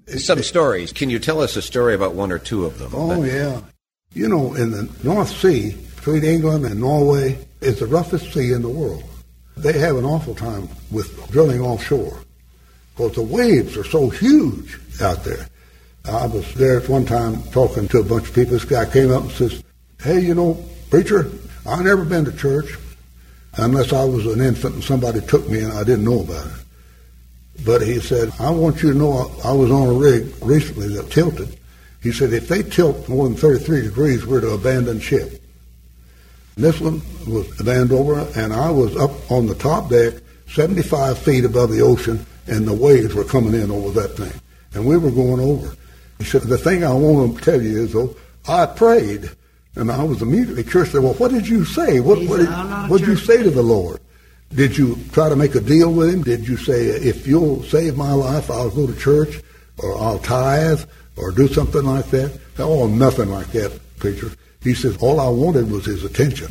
Some stories. Can you tell us a story about one or two of them? Oh, yeah. You know, in the North Sea, between England and Norway, it's the roughest sea in the world. They have an awful time with drilling offshore because the waves are so huge out there. I was there at one time talking to a bunch of people. This guy came up and says, "Hey, you know, preacher, I've never been to church unless I was an infant and somebody took me and I didn't know about it. But," he said, "I want you to know I was on a rig recently that tilted." He said, "If they tilt more than 33 degrees, we're to abandon ship." And this one was abandoned over, and I was up on the top deck, 75 feet above the ocean, and the waves were coming in over that thing. And we were going over. He said, "The thing I want to tell you is, though, I prayed." And I was immediately curious. Well, what did you say? What did you say to the Lord? Did you try to make a deal with him? Did you say, "If you'll save my life, I'll go to church, or I'll tithe, or do something like that"? Oh, nothing like that, preacher. He says, "All I wanted was his attention."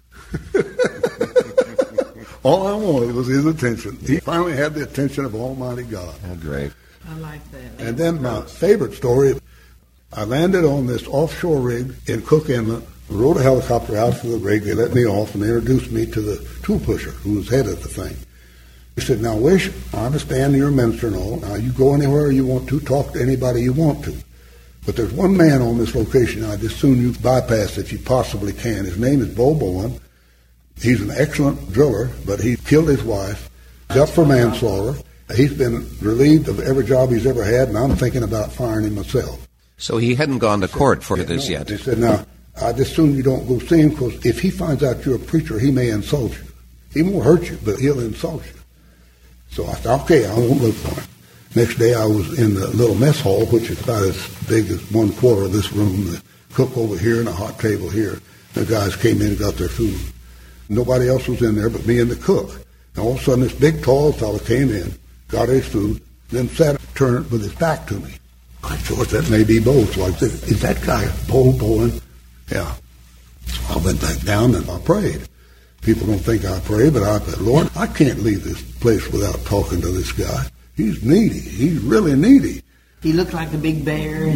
All I wanted was his attention. He finally had the attention of Almighty God. Oh, great. I like that. And then my favorite story, I landed on this offshore rig in Cook Inlet, rode a helicopter out to the rig. They let me off, and they introduced me to the tool pusher who was head of the thing. He said, "Now, Wish, I understand you're a minister and all. Now, you go anywhere you want to, talk to anybody you want to. But there's one man on this location I'd as soon you bypass if you possibly can. His name is Bo Bowen. He's an excellent driller, but he killed his wife. He's up for manslaughter. He's been relieved of every job he's ever had, and I'm thinking about firing him myself." So he hadn't gone to court for this yet. He said, "Now, I'd as soon you don't go see him, because if he finds out you're a preacher, he may insult you. He won't hurt you, but he'll insult you." So I said, "Okay, I won't look for him." Next day I was in the little mess hall, which is about as big as 1/4 of this room. The cook over here and a hot table here. The guys came in and got their food. Nobody else was in there but me and the cook. And all of a sudden this big, tall fellow came in, got his food, then sat turned with his back to me. I thought that may be Bo. So I said, "Is that guy Bo Bowen?" "Yeah." So I went back down and I prayed. People don't think I pray, but I said, "Lord, I can't leave this place without talking to this guy. He's needy. He's really needy." He looked like a big bear.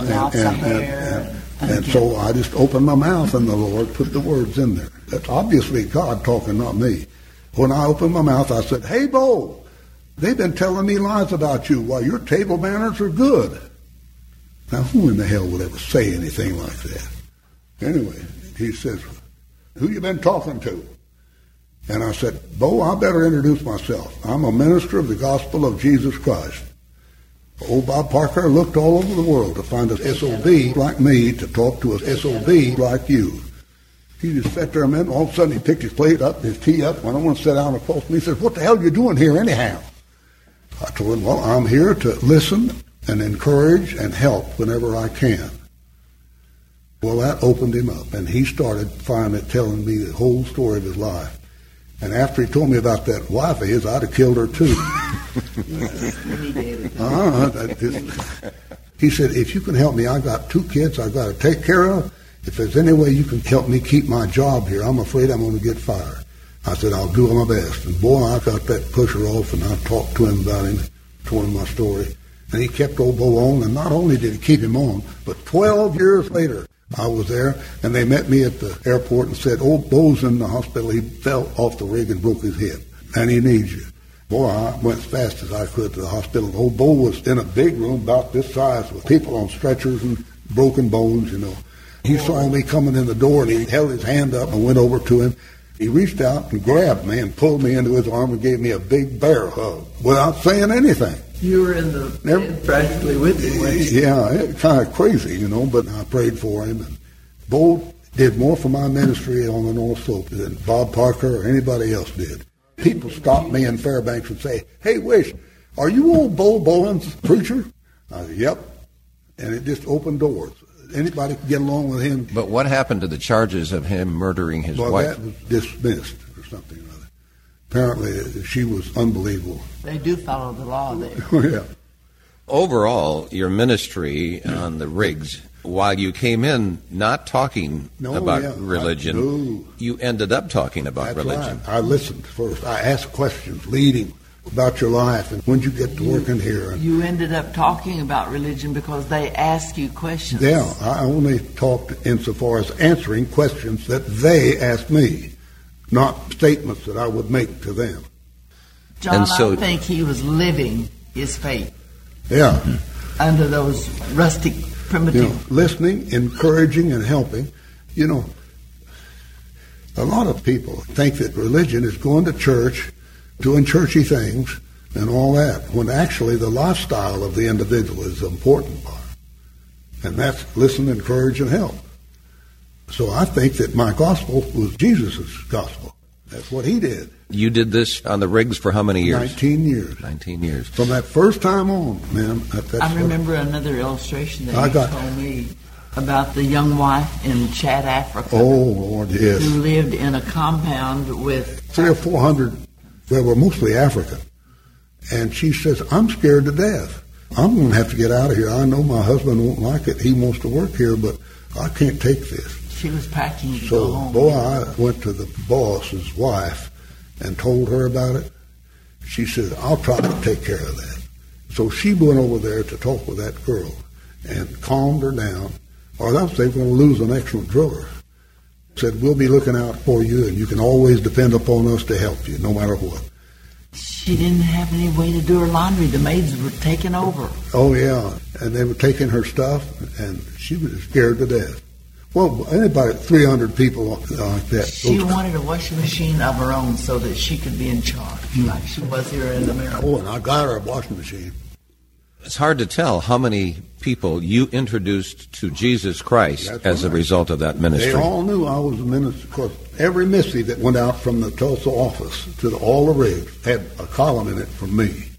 And so I just opened my mouth, and the Lord put the words in there. That's obviously God talking, not me. When I opened my mouth, I said, "Hey, Bo, they've been telling me lies about you. Why, your table manners are good." Now, who in the hell would ever say anything like that? Anyway, he says, "Who you been talking to?" And I said, "Bo, I better introduce myself. I'm a minister of the gospel of Jesus Christ." Old Bob Parker looked all over the world to find a SOB like me to talk to a SOB like you. He just sat there a minute, all of a sudden he picked his plate up, his tea up, and I want to sit down across from me. He said, "What the hell are you doing here anyhow?" I told him, "Well, I'm here to listen and encourage and help whenever I can." Well, that opened him up, and he started finally telling me the whole story of his life. And after he told me about that wife of his, I'd have killed her too. He said, "If you can help me, I got 2 kids I got to take care of. If there's any way you can help me keep my job here, I'm afraid I'm going to get fired." I said, "I'll do my best." And boy, I got that pusher off, and I talked to him about him, told him my story. And he kept old Bo on, and not only did he keep him on, but 12 years later, I was there, and they met me at the airport and said, "Old Bo's in the hospital. He fell off the rig and broke his hip, and he needs you." Boy, I went as fast as I could to the hospital. Old Bo was in a big room about this size with people on stretchers and broken bones, you know. He saw me coming in the door, and he held his hand up and went over to him. He reached out and grabbed me and pulled me into his arm and gave me a big bear hug without saying anything. You were in the bed practically with him, weren't you? Yeah, kind of crazy, you know, but I prayed for him. And Bo did more for my ministry on the North Slope than Bob Parker or anybody else did. People stop me in Fairbanks and say, "Hey, Wish, are you old Bo Bowen's preacher?" I said, "Yep." And it just opened doors. Anybody could get along with him. But what happened to the charges of him murdering his wife? That was dismissed or something or other. Apparently, she was unbelievable. They do follow the law there. Yeah. Overall, your ministry on the rigs, while you came in not talking about religion, you ended up talking about religion. Right. I listened first. I asked questions, leading about your life and when did you get to working here. And you ended up talking about religion because they asked you questions. yeah, I only talked insofar as answering questions that they asked me, not statements that I would make to them. John, I think he was living his faith. Yeah. Under those rustic, primitive... listening, encouraging, and helping. A lot of people think that religion is going to church, doing churchy things, and all that, when actually the lifestyle of the individual is the important part. And that's listen, encourage, and help. So I think that my gospel was Jesus' gospel. That's what he did. You did this on the rigs for how many years? 19 years. 19 years. From that first time on, man. I remember another illustration that you told me about the young wife in Chad, Africa. Oh, Lord, yes. Who lived in a compound with 300 or 400, well, were mostly African. And she says, I'm scared to death. I'm going to have to get out of here. I know my husband won't like it. He wants to work here, but I can't take this. She was packing to go home. So, boy, I went to the boss's wife and told her about it. She said, I'll try to take care of that. So she went over there to talk with that girl and calmed her down, or else they were going to lose an excellent driller. Said, we'll be looking out for you, and you can always depend upon us to help you, no matter what. She didn't have any way to do her laundry. The maids were taking over. Oh, yeah, and they were taking her stuff, and she was scared to death. Well, anybody, 300 people like that. She wanted a washing machine of her own so that she could be in charge, like she was here in America. Oh, and I got her a washing machine. It's hard to tell how many people you introduced to Jesus Christ as a result of that ministry. They all knew I was a minister, because every missy that went out from the Tulsa office to all the rigs had a column in it from me.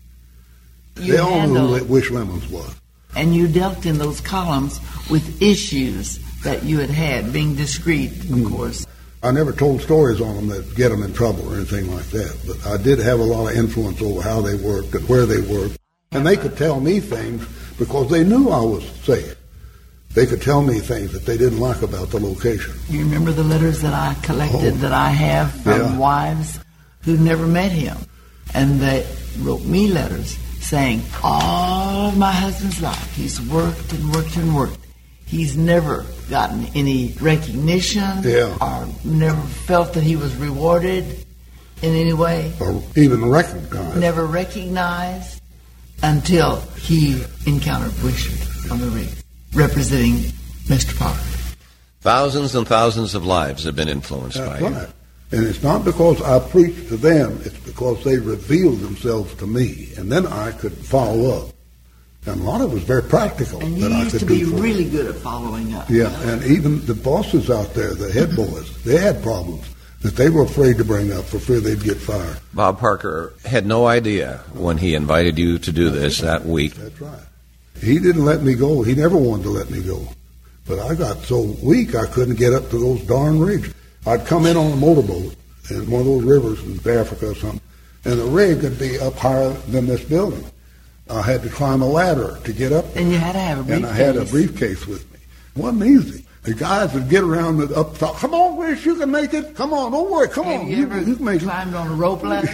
They all knew who Wish Lemons was. And you dealt in those columns with issues that you had, being discreet, of course. I never told stories on them that get them in trouble or anything like that, but I did have a lot of influence over how they worked and where they worked. And they could tell me things because they knew I was safe. They could tell me things that they didn't like about the location. You remember the letters that I collected that I have from wives who never met him? And they wrote me letters saying, all of my husband's life, he's worked and worked and worked. He's never gotten any recognition or never felt that he was rewarded in any way. Or even recognized. Never recognized until he encountered Wishart on the rig, representing Mr. Parker. Thousands and thousands of lives have been influenced by you. Right. And it's not because I preached to them, it's because they revealed themselves to me. And then I could follow up. And a lot of it was very practical. And you used to be really good at following up. Yeah, and even the bosses out there, the head boys, they had problems that they were afraid to bring up for fear they'd get fired. Bob Parker had no idea when he invited you to do this that week. That's right. He didn't let me go. He never wanted to let me go. But I got so weak I couldn't get up to those darn rigs. I'd come in on a motorboat in one of those rivers in Africa or something, and the rig would be up higher than this building. I had to climb a ladder to get up there. And you had to have a briefcase. And I had a briefcase with me. It wasn't easy. The guys would get around up top. Come on, Wish, you can make it. Come on, don't worry. Come on. You can make it. Climbed on a rope ladder?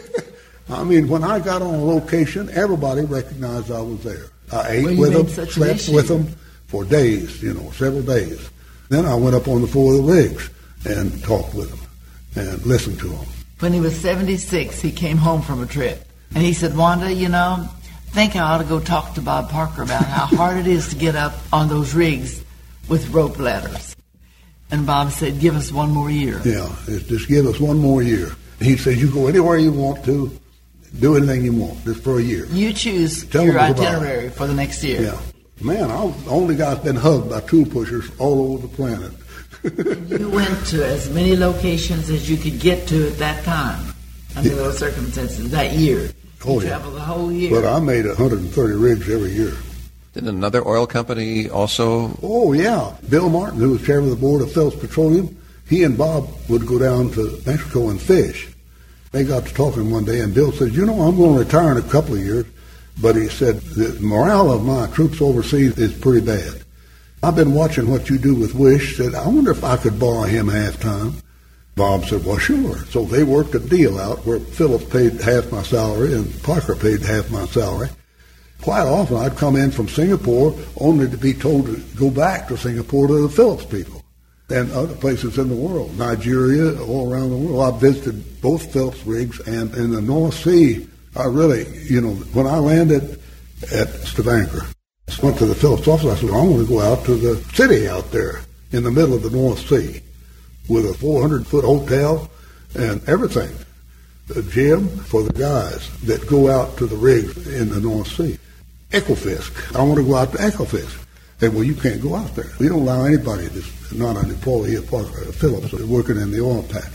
I mean, when I got on a location, everybody recognized I was there. I ate with them, slept with them for days, several days. Then I went up on the floor of the rigs and talked with them and listened to them. When he was 76, he came home from a trip. And he said, Wanda, I think I ought to go talk to Bob Parker about how hard it is to get up on those rigs with rope ladders. And Bob said, give us one more year. Yeah, just give us one more year. He said, you go anywhere you want to, do anything you want, just for a year. You choose your itinerary for the next year. Yeah. Man, I'm the only guy that's been hugged by tool pushers all over the planet. You went to as many locations as you could get to at that time, under those circumstances, that year. You traveled the whole year. But I made 130 rigs every year. Did another oil company also? Oh, yeah. Bill Martin, who was chairman of the board of Phelps Petroleum, he and Bob would go down to Mexico and fish. They got to talking one day, and Bill said, I'm going to retire in a couple of years. But he said, the morale of my troops overseas is pretty bad. I've been watching what you do with Wish. Said, I wonder if I could borrow him half-time. Bob said, well, sure. So they worked a deal out where Phillips paid half my salary and Parker paid half my salary. Quite often I'd come in from Singapore only to be told to go back to Singapore to the Phillips people and other places in the world, Nigeria, all around the world. I visited both Phillips rigs, and in the North Sea, I really, when I landed at Stavanger, I went to the Phillips office. I said, I want to go out to the city out there in the middle of the North Sea with a 400-foot hotel and everything. A gym for the guys that go out to the rigs in the North Sea. Ekofisk. I want to go out to Ekofisk. They said, well, you can't go out there. We don't allow anybody that's not an employee of Phillips working in the oil patch.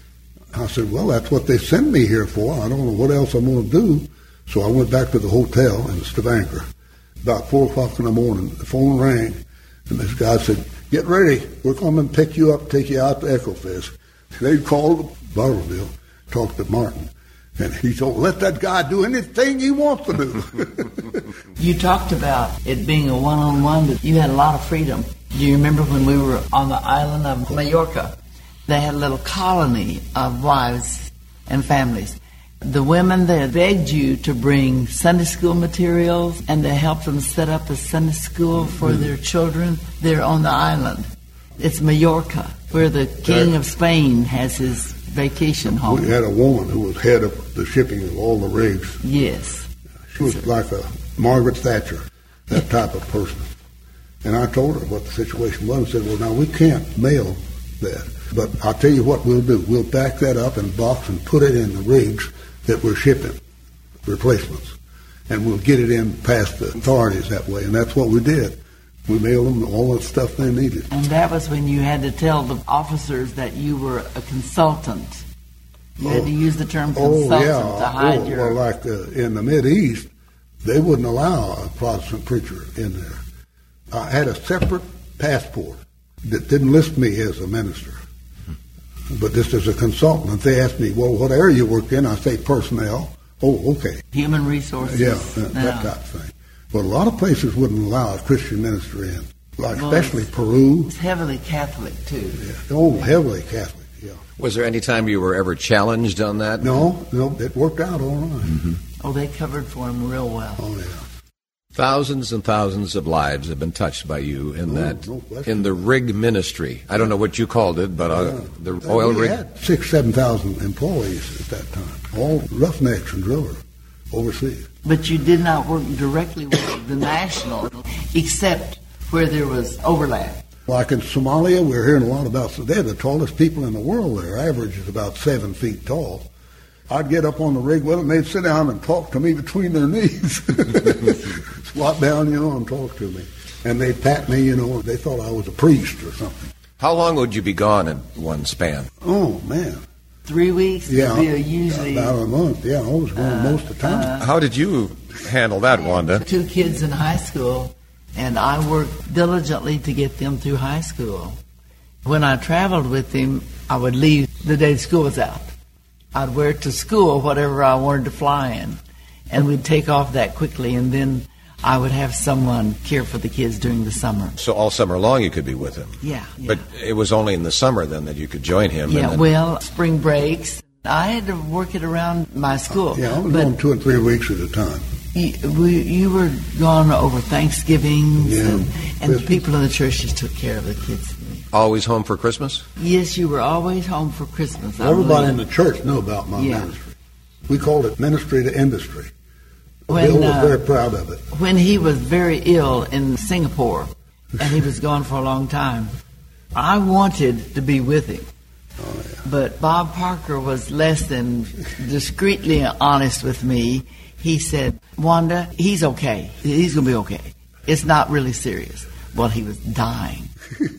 I said, well, that's what they sent me here for. I don't know what else I'm going to do. So I went back to the hotel in Stavanger. About 4 o'clock in the morning, the phone rang, and this guy said, get ready. We're coming to pick you up, take you out to Ekofisk. They'd called Bartleville, talked to Martin, and he told, let that guy do anything he wants to do. You talked about it being a one-on-one, but you had a lot of freedom. Do you remember when we were on the island of Mallorca? They had a little colony of wives and families. The women there begged you to bring Sunday school materials and to help them set up a Sunday school for their children there on the island. It's Mallorca, where the King of Spain has his vacation home. We had a woman who was head of the shipping of all the rigs. Yes. She was like a Margaret Thatcher, that type of person. And I told her what the situation was and said, well, now we can't mail that. But I'll tell you what we'll do. We'll back that up in a box and put it in the rigs that we're shipping, replacements. And we'll get it in past the authorities that way. And that's what we did. We mailed them all the stuff they needed. And that was when you had to tell the officers that you were a consultant. You had to use the term consultant to hide your... Well, like in the Mideast, they wouldn't allow a Protestant preacher in there. I had a separate passport that didn't list me as a minister, but just as a consultant. If they asked me, well, what area you work in, I say personnel. Oh, okay. Human resources. Yeah, that type of thing. But a lot of places wouldn't allow a Christian minister in, like especially Peru. It's heavily Catholic, too. Yeah. Oh, heavily Catholic, yeah. Was there any time you were ever challenged on that? No, it worked out all right. Mm-hmm. Oh, they covered for him real well. Oh, yeah. Thousands and thousands of lives have been touched by you in in the rig ministry. I don't know what you called it, but the oil rig. We had 6,000 to 7,000 employees at that time, all roughnecks and drillers overseas. But you did not work directly with the national, except where there was overlap. Like in Somalia, we're hearing a lot about. So they're the tallest people in the world. Their average is about 7 feet tall. I'd get up on the rig with them, they'd sit down and talk to me between their knees. Squat down, and talk to me. And they'd pat me, they thought I was a priest or something. How long would you be gone in one span? Oh, man. 3 weeks? Yeah, usually about a month. Yeah, I was gone most of the time. How did you handle that, Wanda? 2 kids in high school, and I worked diligently to get them through high school. When I traveled with him, I would leave the day school was out. I'd wear to school whatever I wanted to fly in, and we'd take off that quickly, and then I would have someone care for the kids during the summer. So all summer long you could be with him? Yeah. But it was only in the summer then that you could join him? Yeah, well, spring breaks. I had to work it around my school. Yeah, I was gone 2 and 3 weeks at a time. You were gone over Thanksgivings, and the people in the church just took care of the kids. Always home for Christmas? Yes, you were always home for Christmas. Everybody in the church knew about my ministry. We called it ministry to industry. Bill was very proud of it. When he was very ill in Singapore, and he was gone for a long time, I wanted to be with him. Oh, yeah. But Bob Parker was less than discreetly honest with me. He said, Wanda, he's okay. He's going to be okay. It's not really serious. Well, he was dying.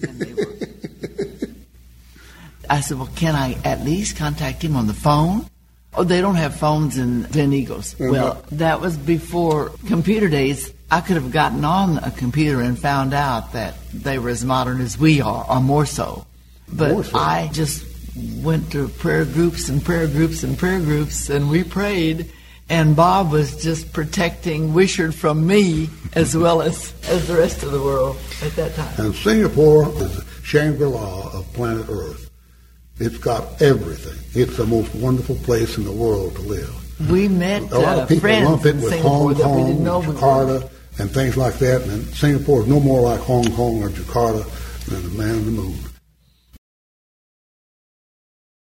I said, well, can I at least contact him on the phone? Oh, they don't have phones in Glen Eagles. Mm-hmm. Well, that was before computer days. I could have gotten on a computer and found out that they were as modern as we are, or more so. But I just went to prayer groups and prayer groups and prayer groups, and we prayed. And Bob was just protecting Wishart from me as well as the rest of the world at that time. And Singapore is the Shangri-La of planet Earth. It's got everything. It's the most wonderful place in the world to live. We met a lot of people lump it with Hong Kong, Jakarta, and things like that. And Singapore is no more like Hong Kong or Jakarta than the man on the moon.